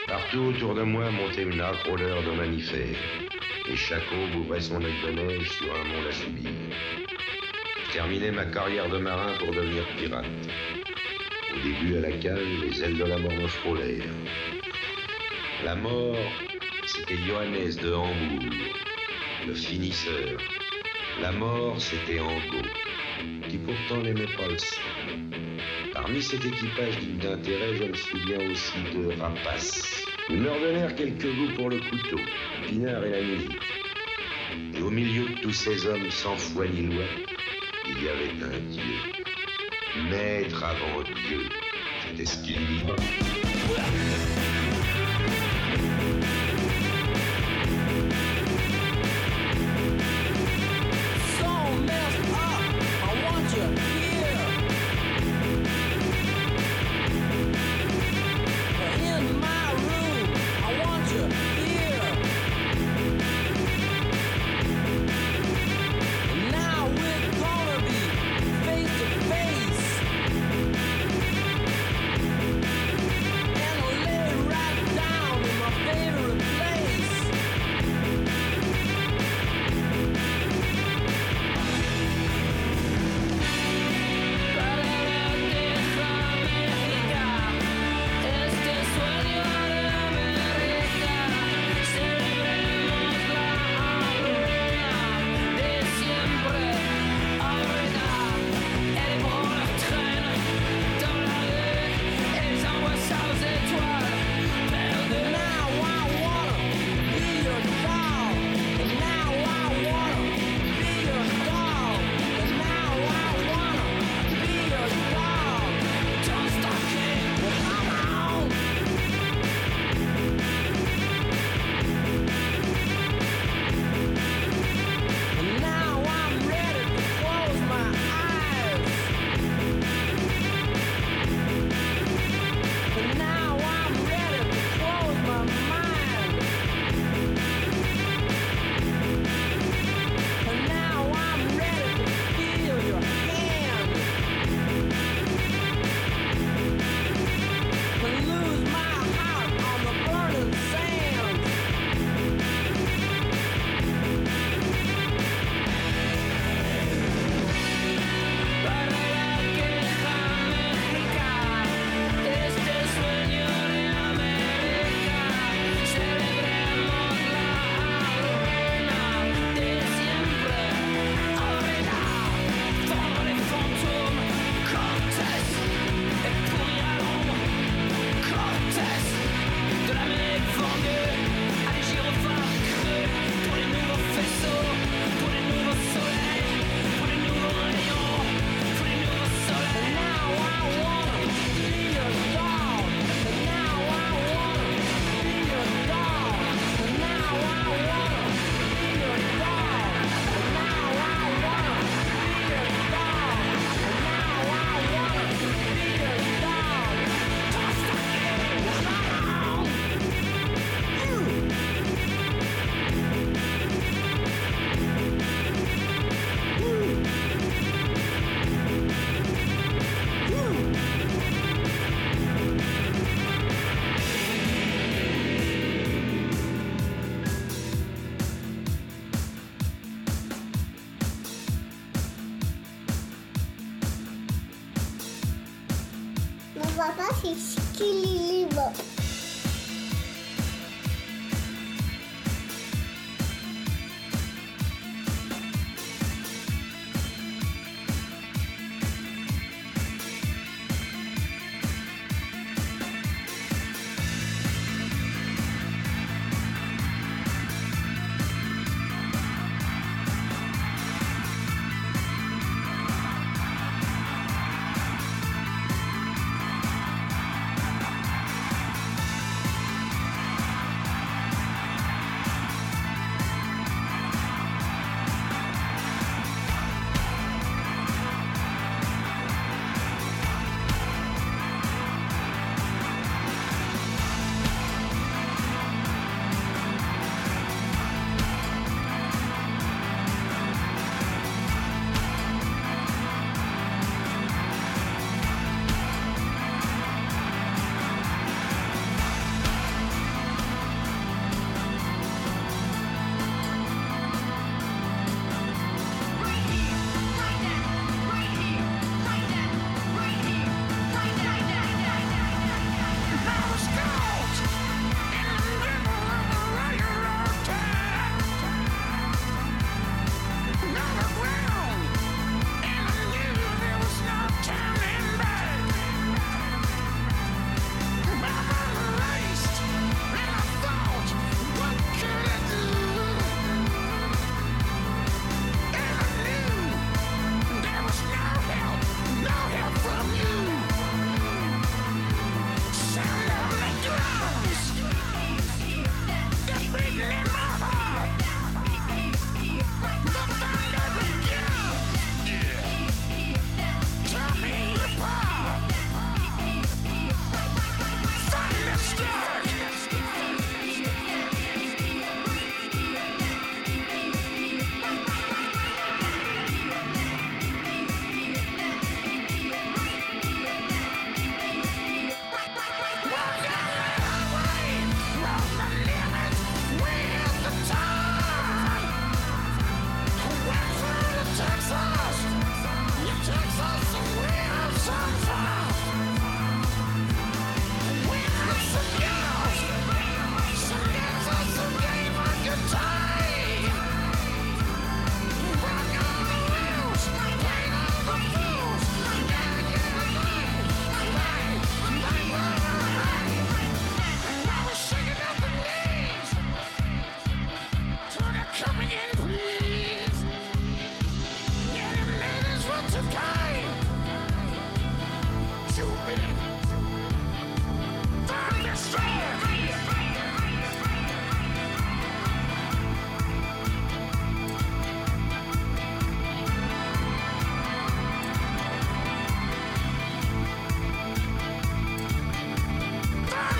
Partout autour de moi montait une âpre odeur de mammifères, et chaque aube ouvrait son œil de neige sur un monde à subir. Je terminais ma carrière de marin pour devenir pirate. Au début, à la cale, les ailes de la mort me frôlèrent. La mort, c'était Johannes de Hambourg, le finisseur. La mort, c'était Angot, qui pourtant n'aimait pas le sang. Parmi cet équipage digne d'intérêt, je me souviens aussi de Rapace. Ils me redonnèrent quelques goûts pour le couteau, Pinard et la musique. Et au milieu de tous ces hommes sans foi ni loi, il y avait un Dieu. Maître avant Dieu, c'était ce qu'il dit.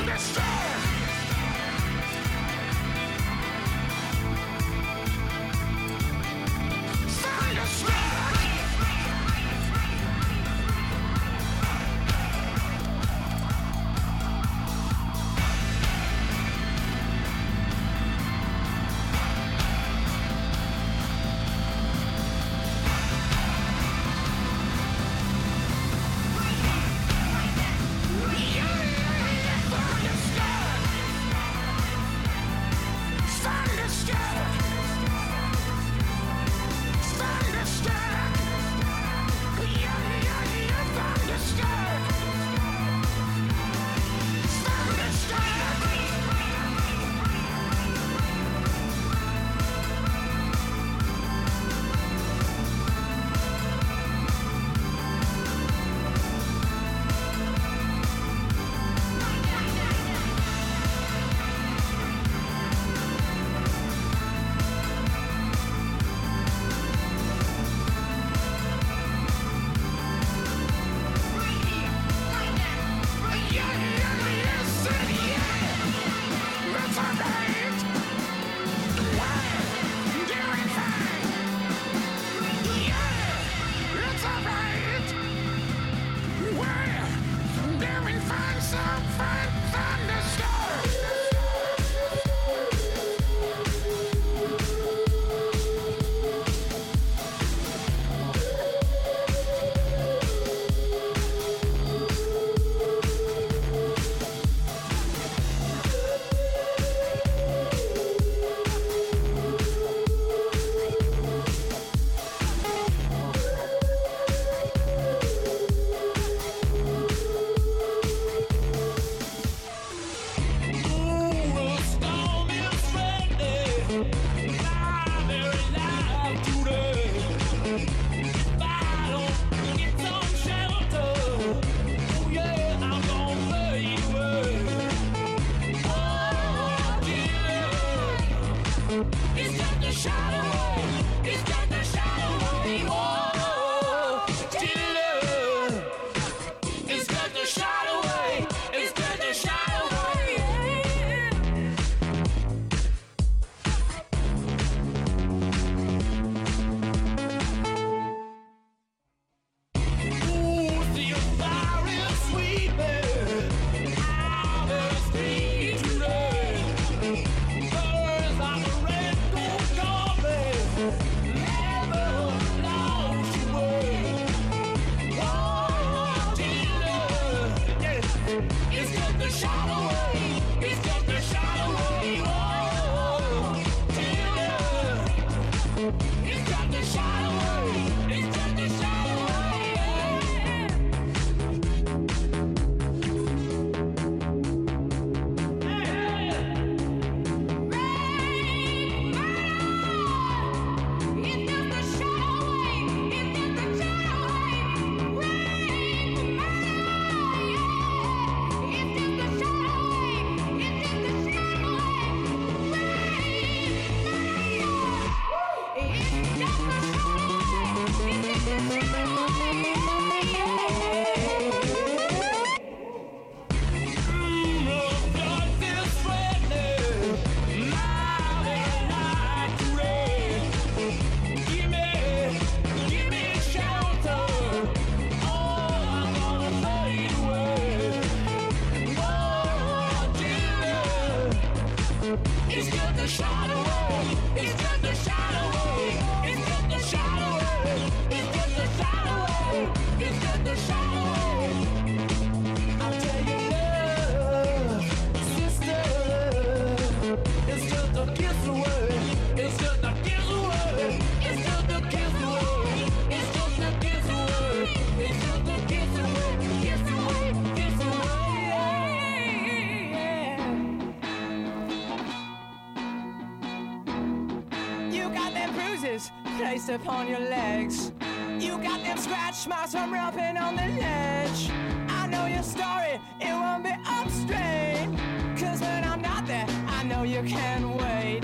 Placed upon your legs. You got them scratch marks from rubbing on the ledge. I know your story, it won't be up straight. Cause when I'm not there, I know you can't wait.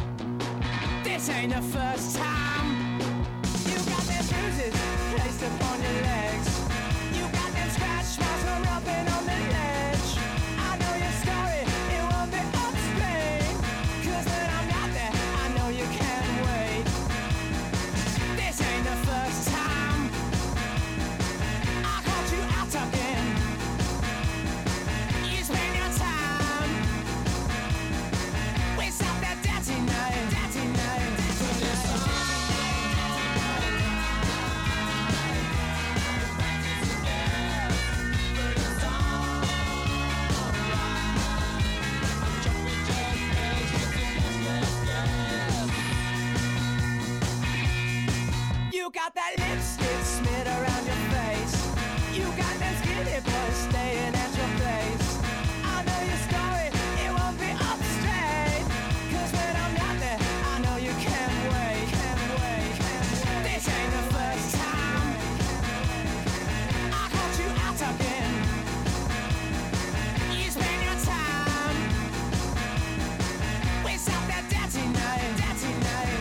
This ain't the first time. You got them bruises placed upon your legs. You got them scratch marks from rubbing on the ledge. I know your story. got that lipstick smeared around your face. You got them skinny boys staying at your place. I know your story, it won't be up straight. Cause when I'm not there, I know you can't wait. This ain't the first time I caught you out again. You spend your time with some that dirty night, dirty night.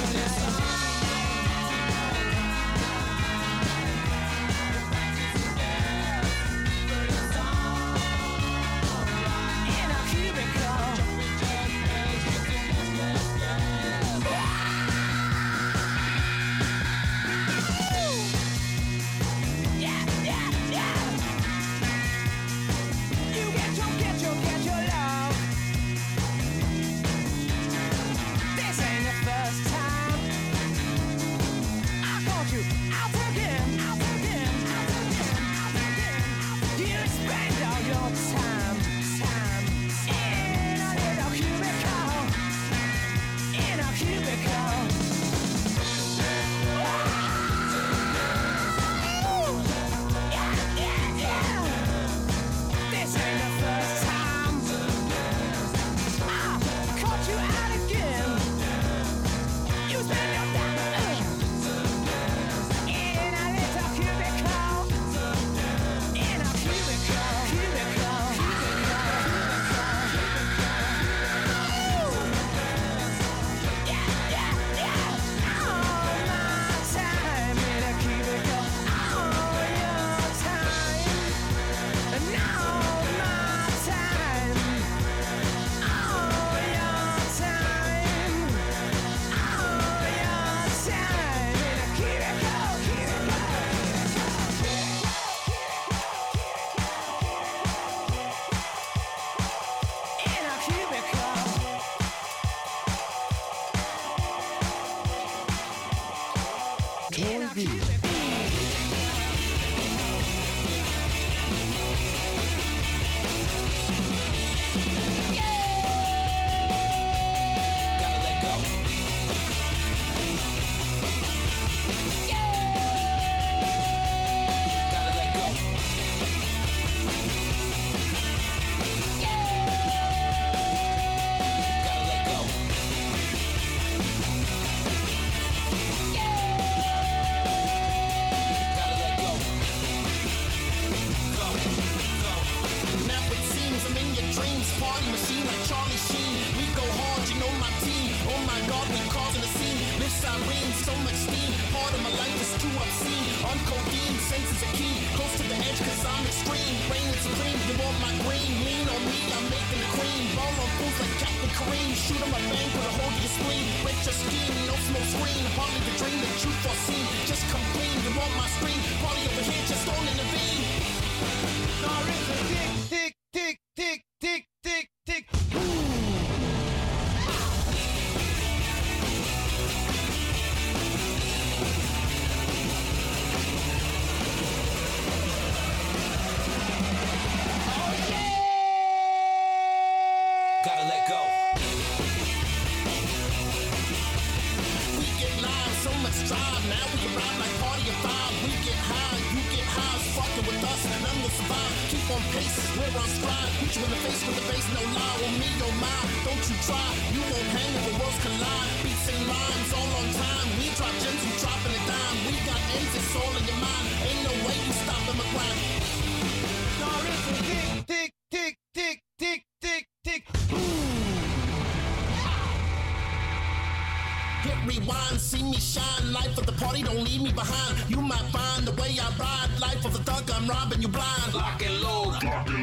Rewind, see me shine. Life of the party, don't leave me behind. You might find the way I ride. Life of the thug, I'm robbing you blind. Lock and load,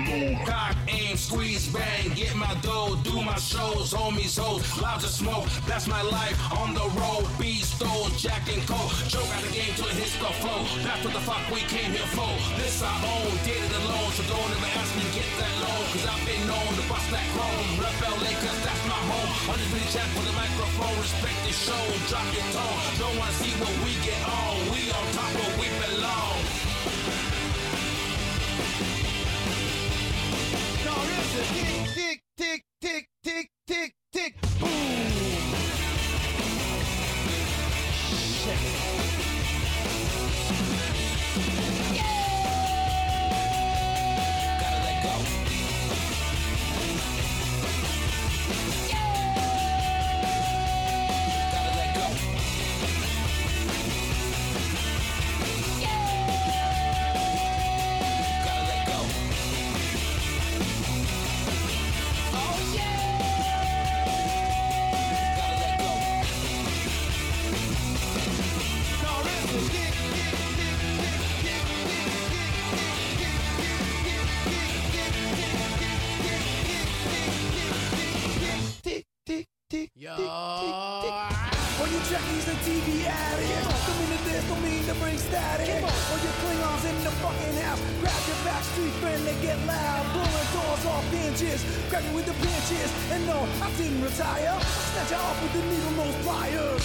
cock, aim, squeeze, bang. Get my dough, do my shows. Homies, hoes, loud to smoke. That's my life on the road. Beat stole, Jack and Cole. Choke out the game till it hits the flow. That's what the fuck we came here for. This I own, did it alone. So don't ever ask me to get that loan. Cause I've been known to bust that chrome. Rep LA, cause that's my home. On this really chat for the microphone. Respect the show. Drop your tone, don't wanna see what we get on. We on top where we belong. No, it's a tick, tick, tick, tick, tick, tick, tick, boom. Shit. All you Trekkies and TV addicts, don't mean to this, don't mean to bring static. All you Klingons in the fucking house, grab your backstreet friend, they get loud, blowing doors off hinges, grab you with the pinches. And no, I didn't retire, I snatch you off with the needle nose pliers.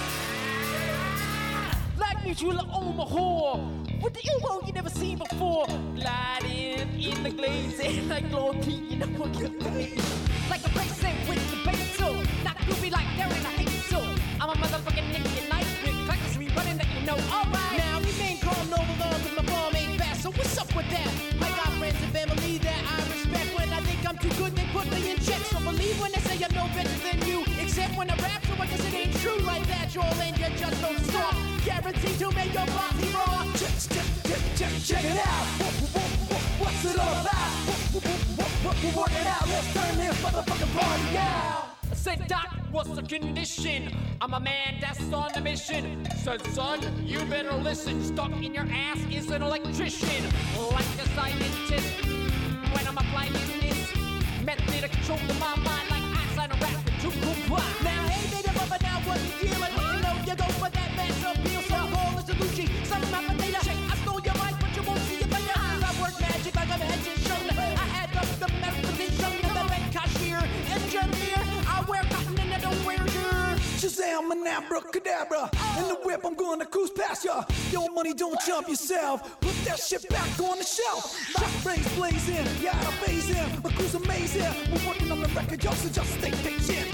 Like me, you own my whore with the elbow you never seen before. Gliding in the glaze, like Lord P, you know what you mean. Like a racing with the bass too, not groovy like Darren, I hate you too. I'm a motherfucking nigga at night with practice rerunning that you know. Alright, now remain calm, no alone, cause my bomb ain't fast. So what's up with that? I got friends and family that I respect. When I think I'm too good, they put me in check. So believe when they say I'm no better than you. Except when I rap, so I guess it ain't true like that. Joel, and you just don't stop. Guaranteed to make your body raw. Check it out. What's it all about? We're working out. Let's turn this motherfucking party out. I said, Doc, what's the condition? I'm a man that's on a mission. Said, son, you better listen. Stuck in your ass is an electrician. Like a scientist, when I'm applying this method of control of my mind, like Einstein or rap with 2 comply. Now, hey, baby, lover, now what you feeling? You know you go for that mass appeal. So all is a Gucci, some of my data. I stole your mic, but you won't see it by your eyes. I work magic like I'm a head and shoulder. I had up the medication, the bank cashier, engineer. I wear cotton and I don't wear gear. Shazam, an abracadabra. In the whip, I'm gonna cruise past ya. Your money don't jump yourself. Put that shit back on the shelf. Shot brains blazing, yeah, I'm phasing. My crew's amazing. We're working on the record, y'all, so just stay patient.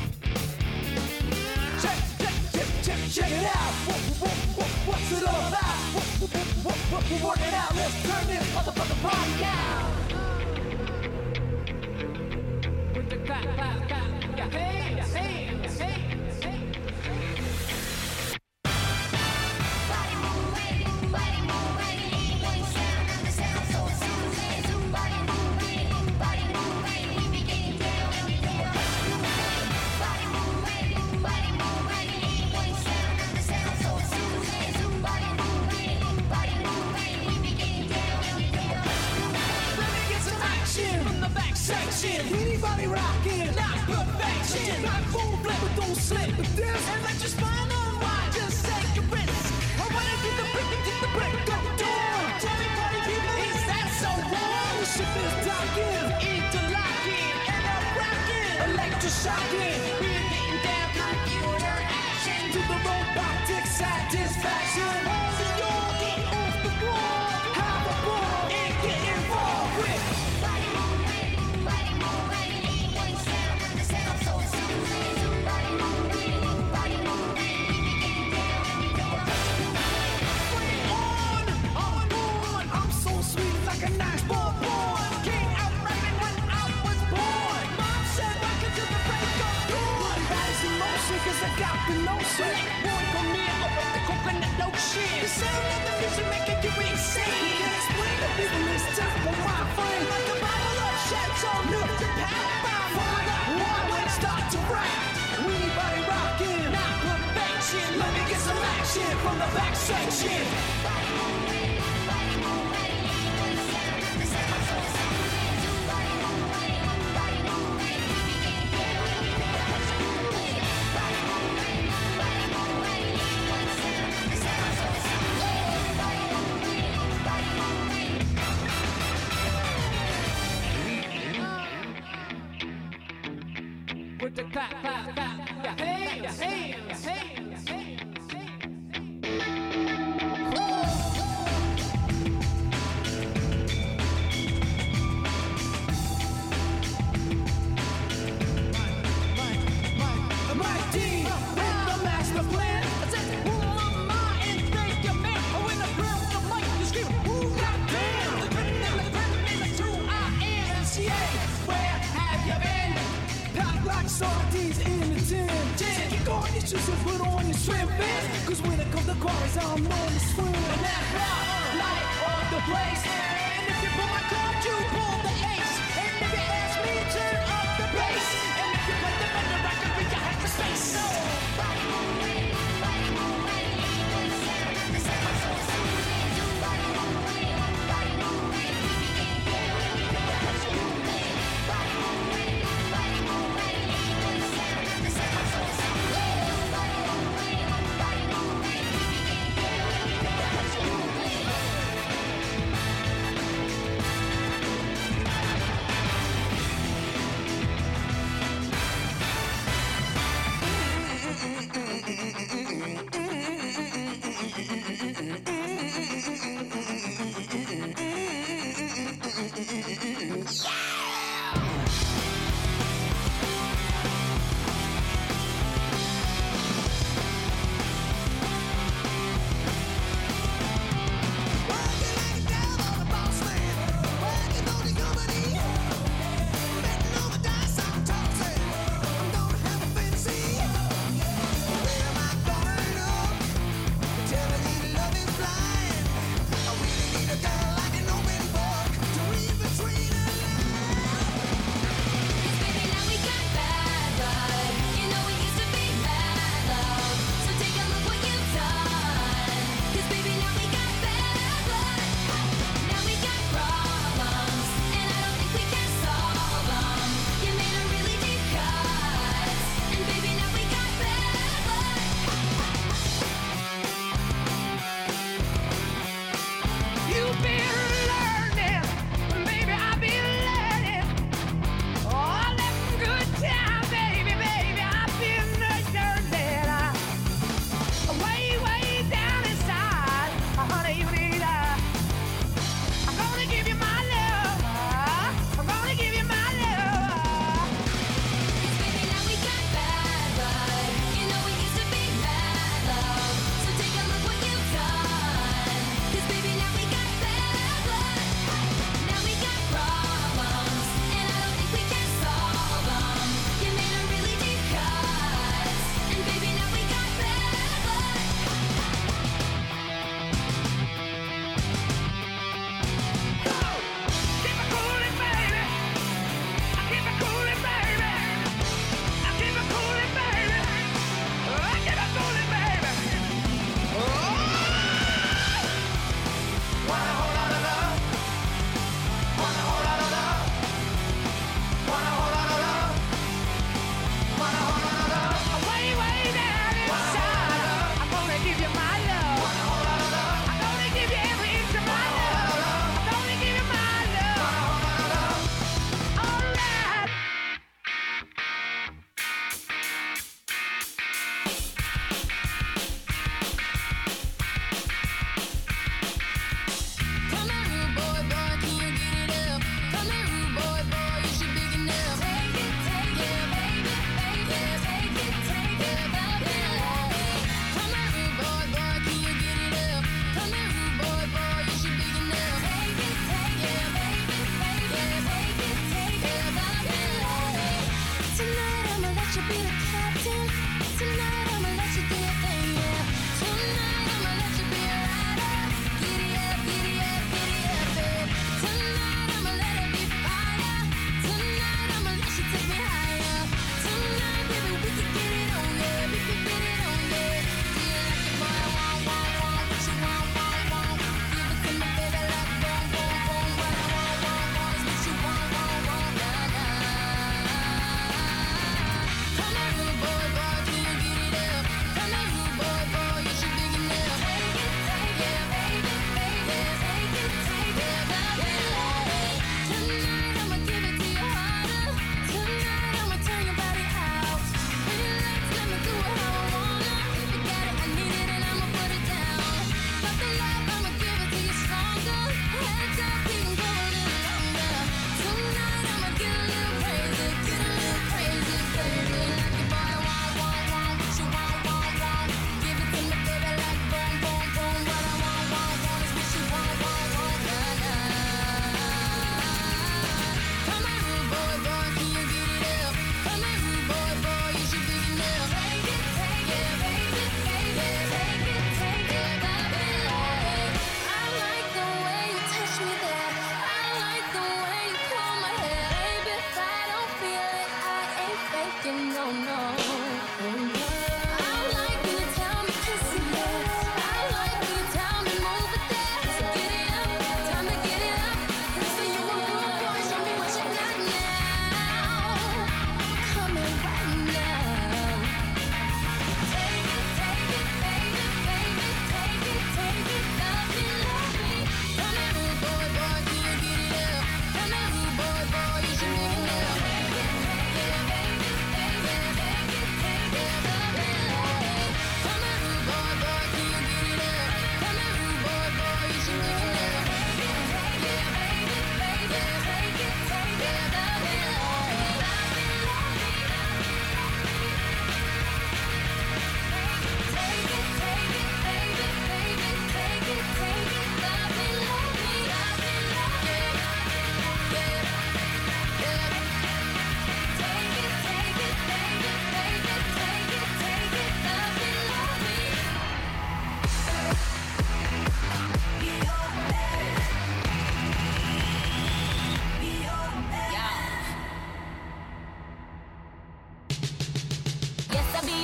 Check it out. What's it all about? We're working out. Let's turn this motherfucking party out. With the clap, clap, clap. Yeah, hey, hey, hey. Body moving, body moving. One sound and the sound so soothing. Body moving, we begin down and we go. Body moving, one sound and the sound so soothing. Body moving, we begin down and we go. Let me get some action from the back section. Anybody rocking? Not perfection. Not full flip, but don't slip with this. And let your spine unwind. Just take a risk. I wanna get the brick and get the brick. Go do it. Tell me, party people, is that so wrong? The ship is docking, interlocking, and I'm rocking, electroshocking. We're getting down computer action to the robotic satisfaction. So you're getting off the wall. Have a ball and get involved with. Body moving, one sound and the sound so soothing. Body moving, we begin down and we go. Bring it on, I'm so sweet like a nice bonbon. Came out rapping when I was born. Mom said rock it till the break of dawn. Body's in motion 'cause I got the notion. Boy, come here, open the coconut lotion. The sound of the music making you insane. You can't explain to people this time on my frame. Like a bottle of Chateau Neuf to pound by water. Why when it start to rap? Anybody rocking? Not perfection. Let me get some action from the back section. Body moving, one sound and the sound so soothing. Body moving, we begin down and we go. Body moving, one sound and the sound so soothing. Body moving. With the clap, clap, clap. Yeah, hey, hey, hey, hey. Mike D with the master plan. I said, who am I and thank you, man. Oh, when I grab the mic, you scream, who goddamn? The rhythm is who I am. MCA, where have you been? Packed like sardines in a tin. Kick on your shoes and put on your swim fins. 'Cause when it comes to cars, I'm known to swim. And that's rock, light on the place. And if you pull my card, you pull the ace. And if you ask me, turn up the bass. And if you play the better record, we got hyperspace. So, Body moving, one sound and the sound so soothing. Body moving, we begin down and we go. Body moving, one sound and the sound so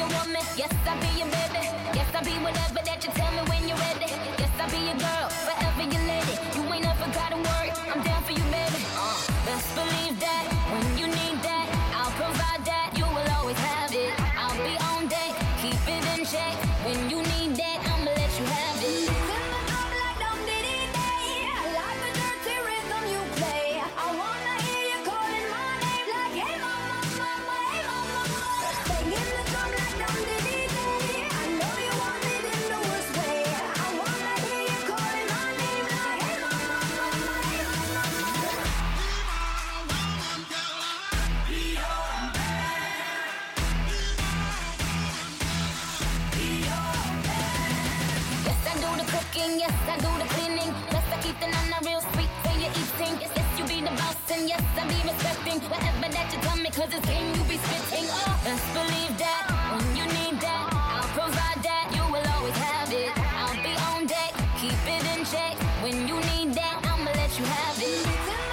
your woman. Yes, I'll be your baby. Yes, I'll be whatever that you tell me when you're ready. Yes, I'll be your girl, forever your lady. You ain't never gotta worry, I'm down for you, baby. Best believe that when you need that, I'll provide that. You will always have it. I'll be on deck, keep it in check. When you need that, I'ma let you have it. Yes, I do the cleaning. Yes, I keep the nana real sweet when you're eating. Yes, you be the boss and yes, I be respecting whatever that you tell me, cause it's game you be spitting. Oh, best believe that when you need that, I'll provide that. You will always have it. I'll be on deck, keep it in check. When you need that, I'ma let you have it.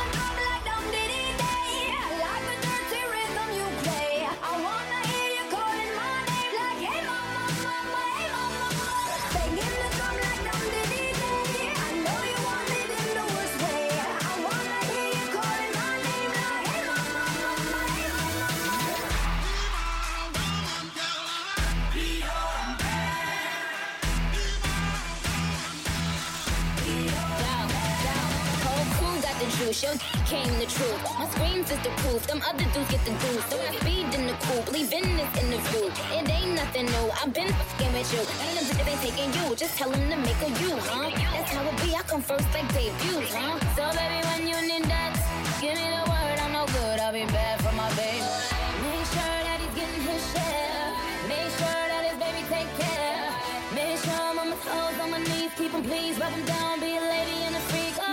Your came the truth. My screams is the proof. Them other dudes get the dues. So I speed in the coupe, leave in this interview. It ain't nothing new. I've been fucking with you. Ain't no bitch ain't taking you. Just tell them to make a you, huh? That's how it be. I come first like debuts, huh? So baby, when you need that, give me the word. I'm no good. I'll be bad for my baby. Make sure that he's getting his share. Make sure that his baby take care. Make sure I'm on my toes, on my knees. Keep him please, rub him down, be a lady and a freak. Oh.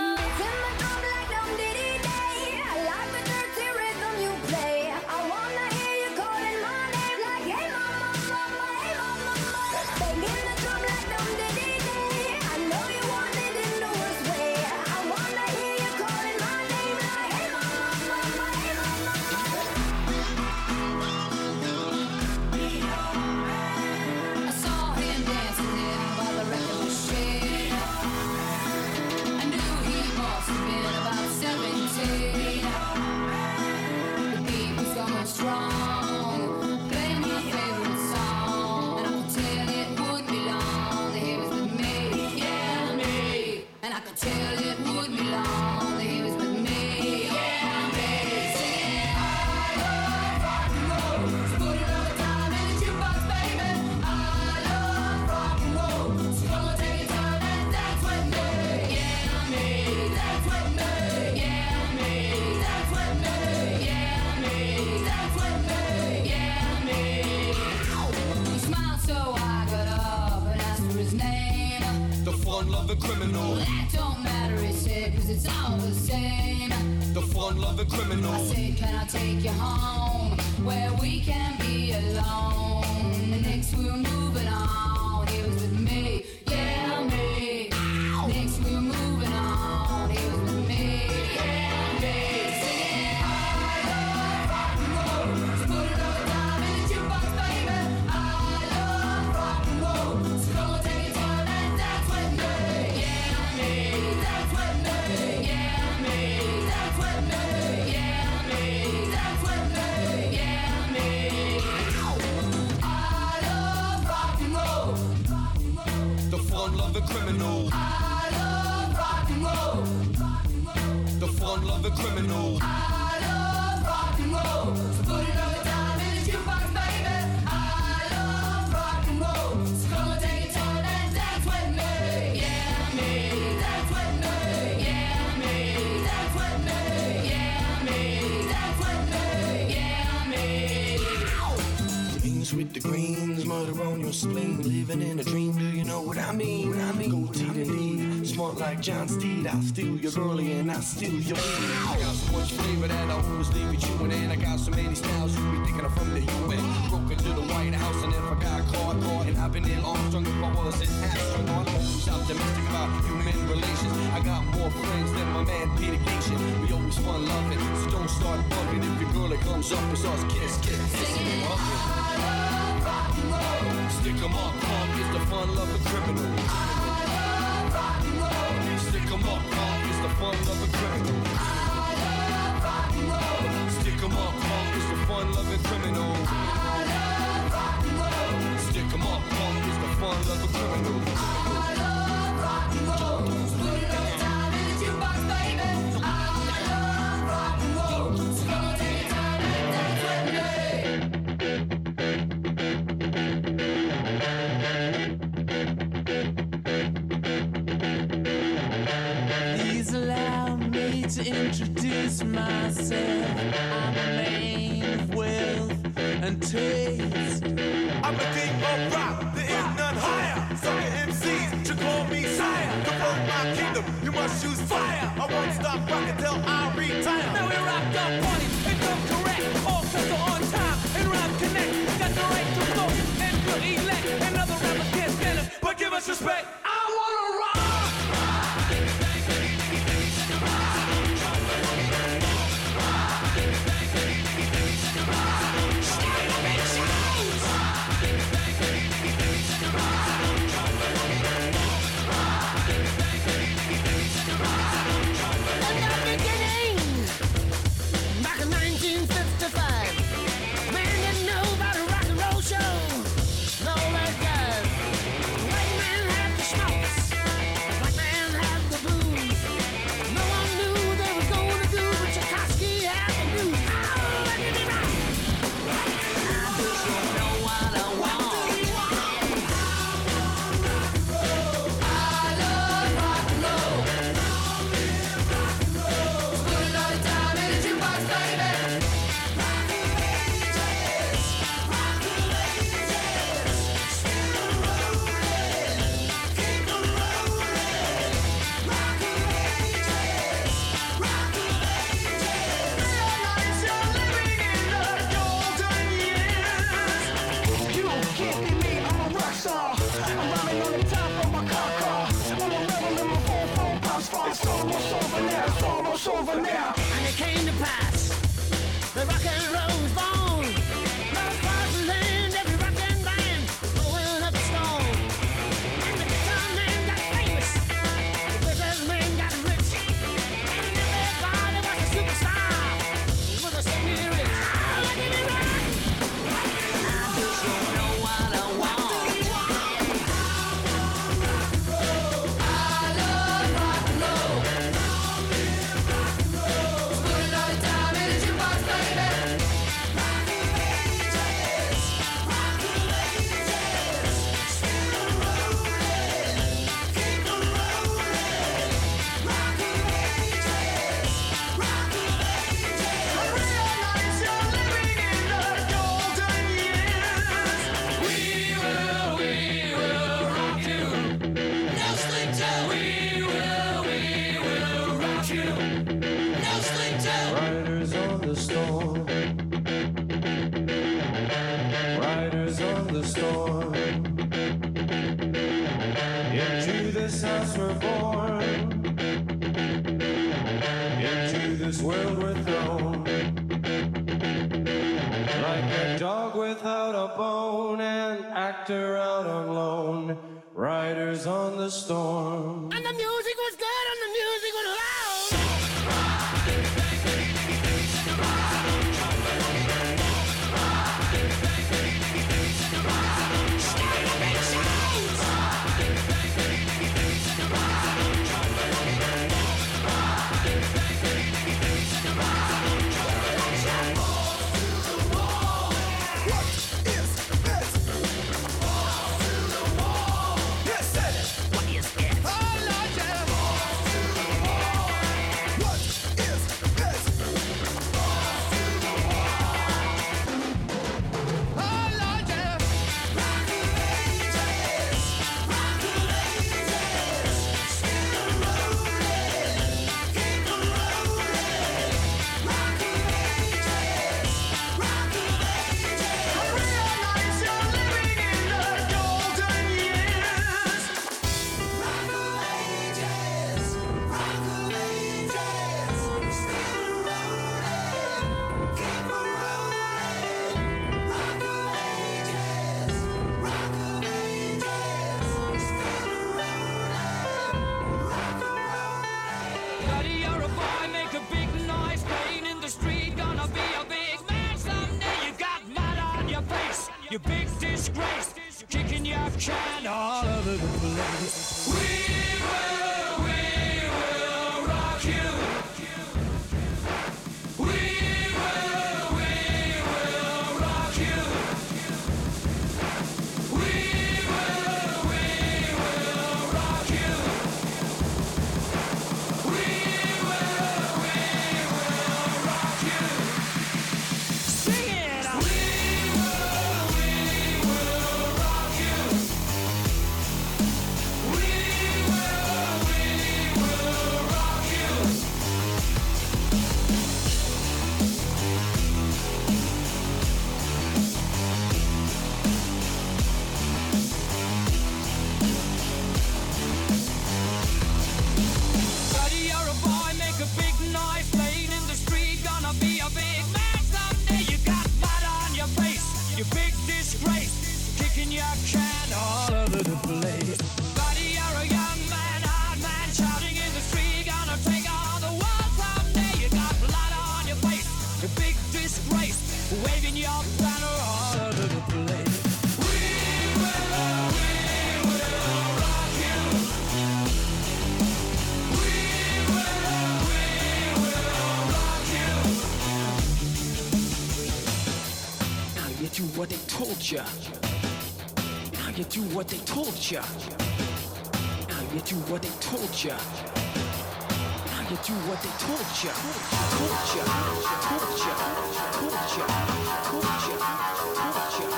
Criminal. That don't matter, he said, cause it's all the same. The fun-loving criminal. I said, can I take you home where we can be alone? And next we're moving on. He was with me, yeah, me. Next we're moving on. He was with me, yeah, me. Singing, I love rock and roll. So put another time in the jukebox, baby. I love rock and roll. So come on, take your time and dance with me. Criminal. I love rock and roll. The fun-loving criminal. I love rock and roll. So put another time in the jukebox, baby. I love rock and roll. So come on, take your turn and dance with me. Yeah, me. Dance with me. Yeah, me. Dance with me. Yeah, me. Dance with me. Yeah, me. Greens with the greens, murder on your spleen. Living in a dream, do you know what I mean? Go to the lead, smart like John Steed. I'll steal your girlie and I'll steal your weed. I got so much flavor that I always leave it chewing. And I got so many styles, you be thinking I'm from the UN. Broke into the White House and if I got caught. And I've been in Armstrong if I was an astronaut. Always optimistic about human relations. I got more friends than my man Peter Gatien. We always fun loving, so don't start bugging. If your girlie comes up and starts kiss. Singing, I love rock and and roll. Stick 'em up, punk is the fun-loving criminal. I love rock and roll. Stick 'em up, punk is the fun-loving criminal. I love rock and roll. Stick 'em up, punk is the fun-loving criminal. I love rock and roll. Stick 'em up, punk is the fun-loving criminal. I love rock and roll. So put another time in the jukebox, baby. I love rock and roll. So come on, take your time and dance with me. Please allow me to introduce myself. I'm a man of wealth and taste. I'm the king of rock, there is none higher. Sucker MCs should call me sire. To run my kingdom, you must choose fire. I won't stop rocking till I retire. Now we rock the party and come correct. All sets are on time and rhyme connect. Got the right to flow and to elect. And other rappers can't stand it, but give us respect. I wanna rock. Back in 1955, man didn't know about a rock and roll show. No, that guy. White man had the schmaltz, black man had the blues. No one knew they was gonna do, but Tchaikovsky had the blues. Oh, let me rock. I just don't know what I want. I love rock and roll. So put another time in the jukebox, baby. Over now. And it came to pass, the rock and roll was born. Love was land, every rock and band going up the stone. And the guitar man got famous, the business man got rich, and everybody was a superstar. He was a singing rich. Oh, let me rock. I just don't know what I want. I love rock and roll. Put another time in the jukebox, baby. Riders on the storm. Riders on the storm. Into this house we're born. Into this world we're thrown. Like a dog without a bone, an actor out on loan. Riders on the storm. And the music was good and the music was loud. Yes, What is it? oh Lord, yeah. you big disgrace, kicking your can all over the place. We will rock you. We will rock you. We will rock you. We will rock you. Sing it out. We will rock you. We will rock you. Buddy, you're a boy, make a big noise, playing in the street, gonna be a big man someday. You got mud on your face, you big disgrace, kicking your can all over the place. Buddy, you're a young man, hard man, shouting in the street, gonna take on the world someday. You got blood on your face, you big disgrace, waving your banner all over the place. We will rock you. We will rock you. Now you do what they told ya. Now you do what they told ya. Now you do what they told ya. Now you do what they told ya. Told ya. Told ya. Told ya. Told ya. Told ya.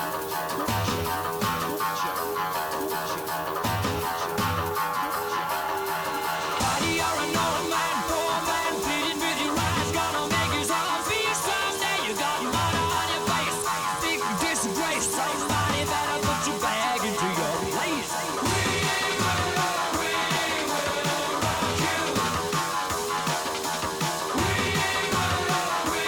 Buddy, you're an old man, poor man, pleading with your eyes, gonna make yourself feel someday. You got mud on your face, big disgrace. Somebody better put your bag into your place. We will rock you. We will rock you.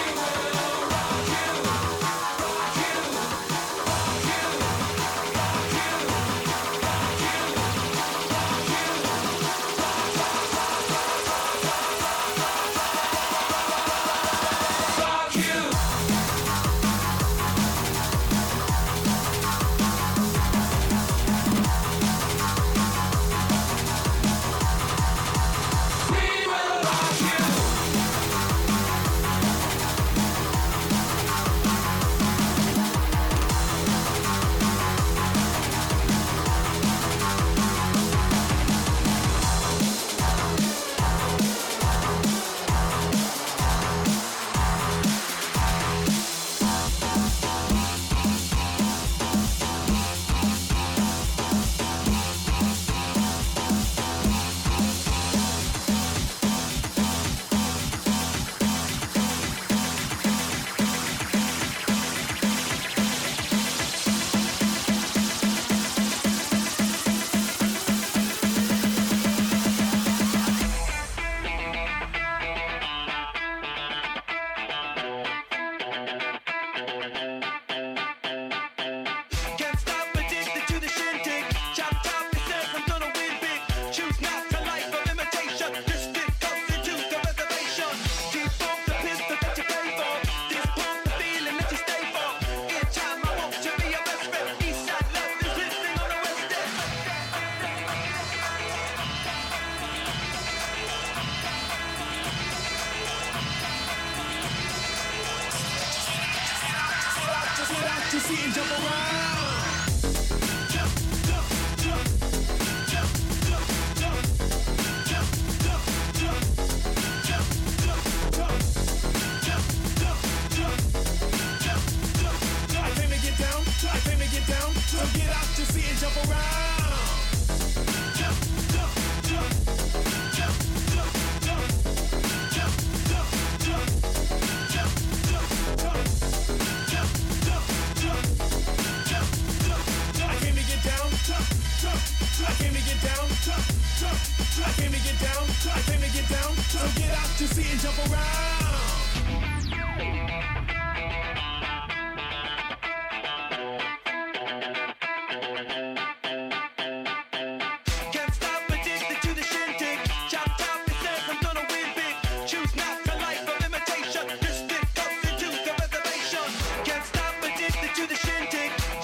to see and jump around. I came to get down, I came to get down, so get out to see and jump around. I came to get down, I came to get down, I came to get down, so get out to see and jump around. Can't stop addicted to the shindig. Chop top, it says I'm gonna win big. Choose not a life of imitation. This stick comes into the reservation. Can't stop addicted to the shindig.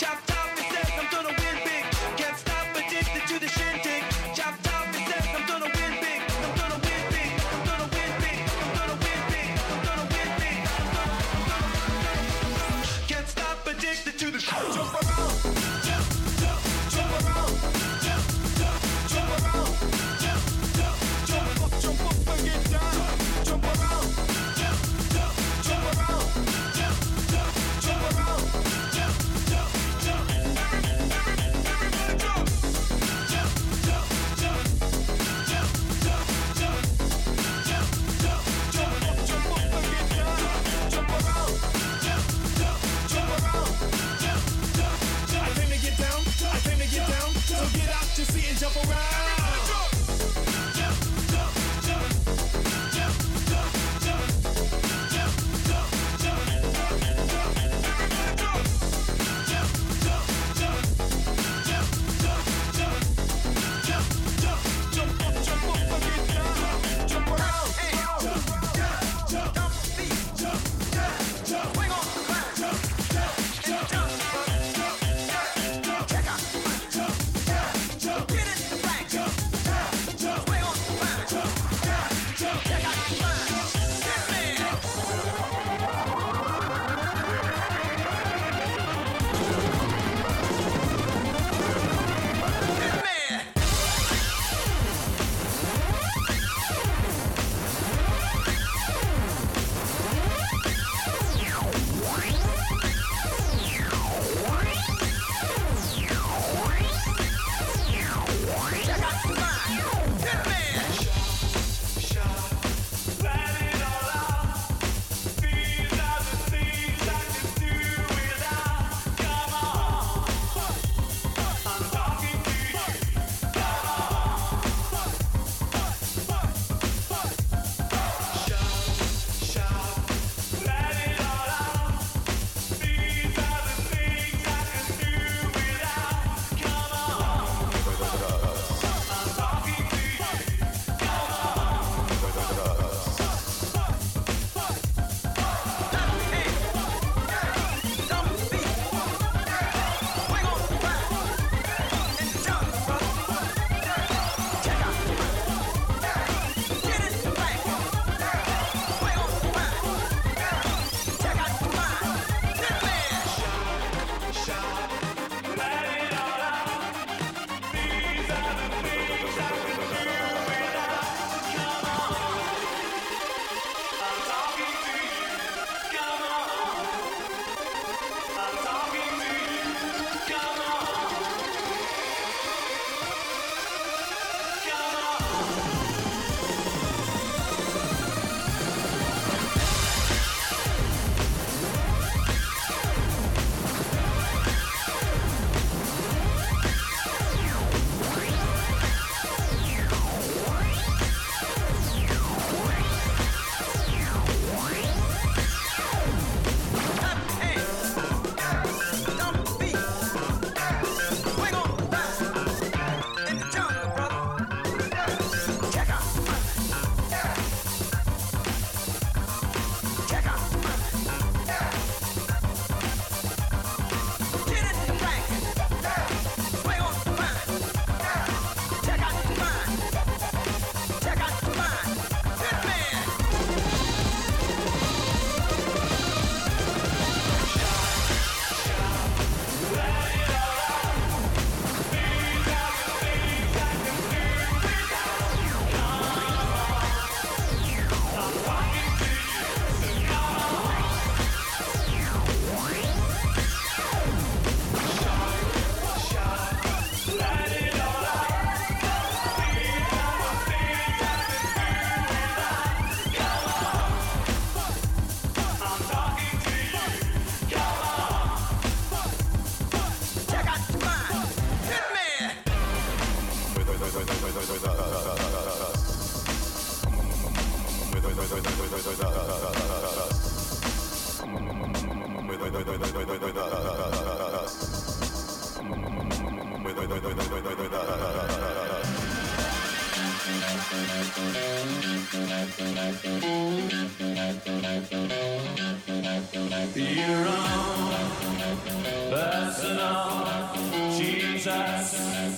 Your own personal Jesus,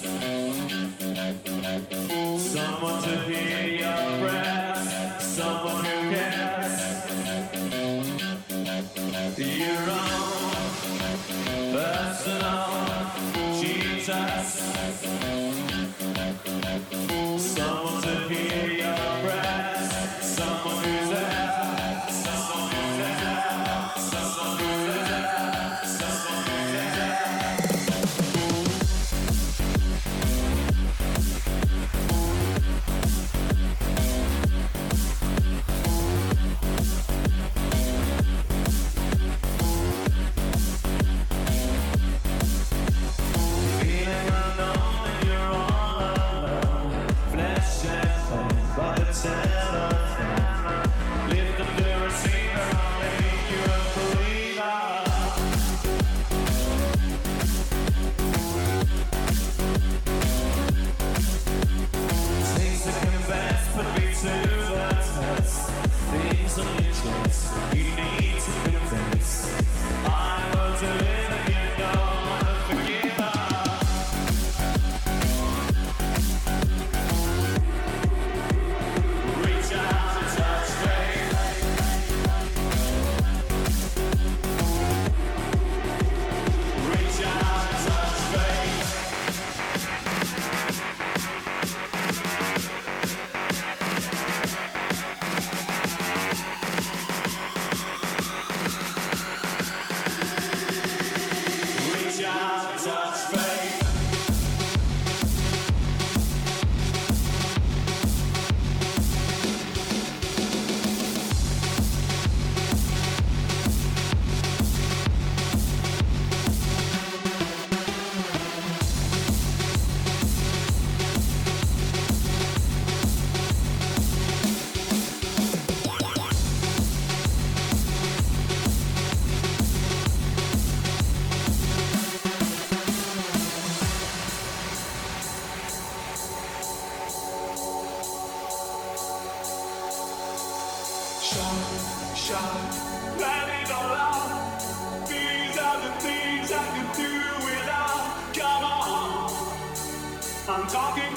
someone to hear your prayers, someone who cares. Your own personal Jesus, someone to hear your prayers, someone who's there, someone who's there, someone who's there, someone who's there. Feeling unknown and you're all alone, flesh and bone, but it's elephant. Lift up the receiver, I'll make you a believer. Things that can best put me to the test. Things on your chest, you need to confess. I will deliver, you know I'm a forgiver. Reach out and touch faith. Reach out and touch faith. Reach out and touch faith. Shine, let it all out. These are the things I can do without. Come on, I'm talking